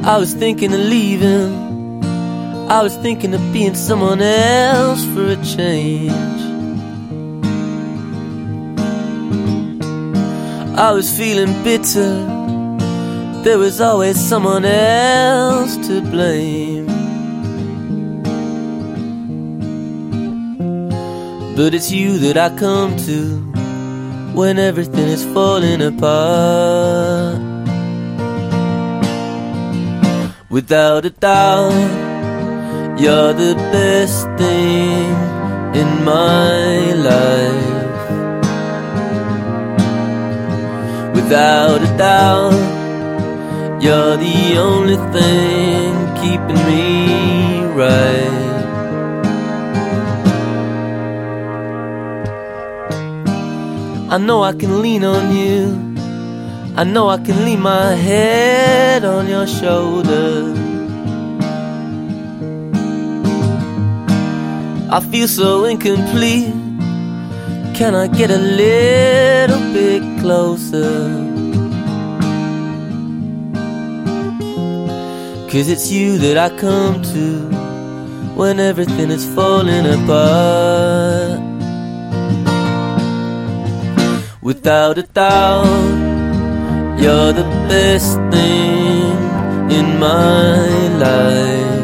I was thinking of leaving. I was thinking of being someone else for a change. I was feeling bitter. There was always someone else to blame. But it's you that I come to when everything is falling apart. Without a doubt, you're the best thing in my life. Without a doubt, you're the only thing keeping me right. I know I can lean on you. I know I can lean my head on your shoulder. I feel so incomplete. Can I get a little bit closer? 'Cause it's you that I come to when everything is falling apart. Without a doubt, you're the best thing in my life.